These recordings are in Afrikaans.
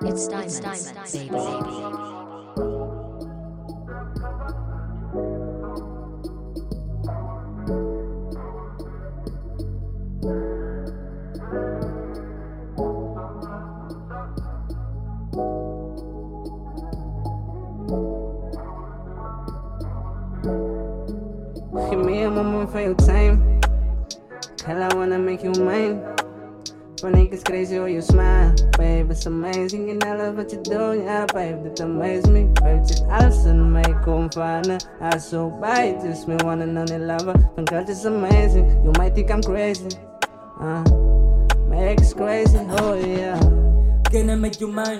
It's diamonds, baby. Give me a moment for your time. Girl, I wanna make you mine. When niggas crazy or you smile, babe, it's amazing. And I love what you do, yeah, babe, that amaze me. Babe, just alles in mij kom van. I so bite, just me one and only lover. My girl, just amazing. You might think I'm crazy. My ex is crazy, oh yeah. Can I make you mine?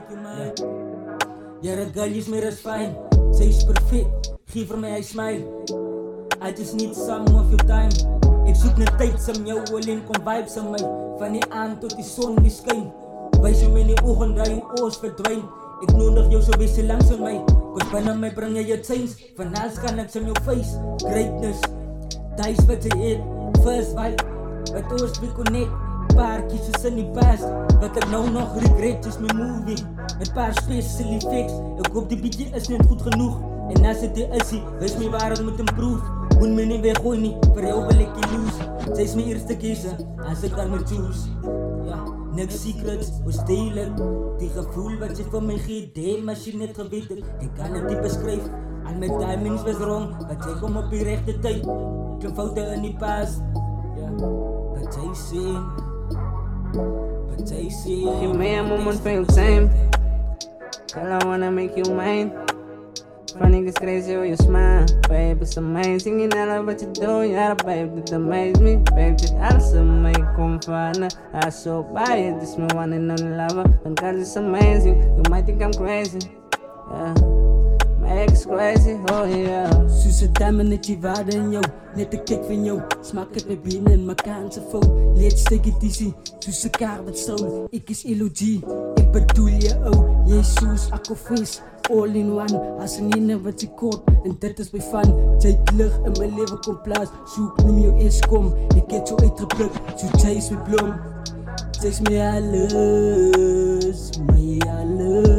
Ja, dat girl is meer as fine. Zij is perfect, geef vir my hy smile. I just need some of your time. Ek soek net tyd saam jou alleen kom vibes aan my. Van die aand tot die son die skyn. Wys jou my in die oog en draai jou oors verdwyn. Ek nodig jou so wees langs aan my. Kos binne my bring jy jou chains. Van alles kan ek saam jou face. Greatness, dies wat jy het. First vibe, wat ons we connect. Paar kies in die past. Wat ek nou nog regret is my movie. Met paar special effects. Ek hoop die bietjie is net goed genoeg. En as dit is, wees my waar het moet improve. Moet my nie weggooi nie, vir jou wil ek jy lose. Sy is my eerste keuse, as ek kan my choose. Ja, niks secrets, ons deel het. Die gevoel wat jy vir my gee, damn as jy net geweet het. Ek kan het nie beskryf, al my timings was wrong. Wat jy kom op die rechte tyd, klein foute in die past. Ja, wat jy sê, wat jy sê. Give me a moment for your time. Girl, I wanna make you mine. When niggas crazy or you smile, babe, it's amazing. And I love what you do, yeah, babe, that amaze me. Babe, just alles in mij kom van. I so buy it, this me one and only lover. And God is amazing, you might think I'm crazy. Yeah, my ex is crazy, oh yeah. Soos 'n diamond net jy waarde in jou. Net 'n kyk van jou, smaak het my been in my kanse vol. Let's take it easy, soos 'n kar wat stroom. Ek is LOG, ek bedoel jy ou. Jy soos Aquafis, all in one. As nie net wat jy kort, en dit is my fun. Jy het lig in my lewe kom plaas. Soek noem jou Eskom, ek het jou uitgepluk. So chase my blom, chase my alles, my alles.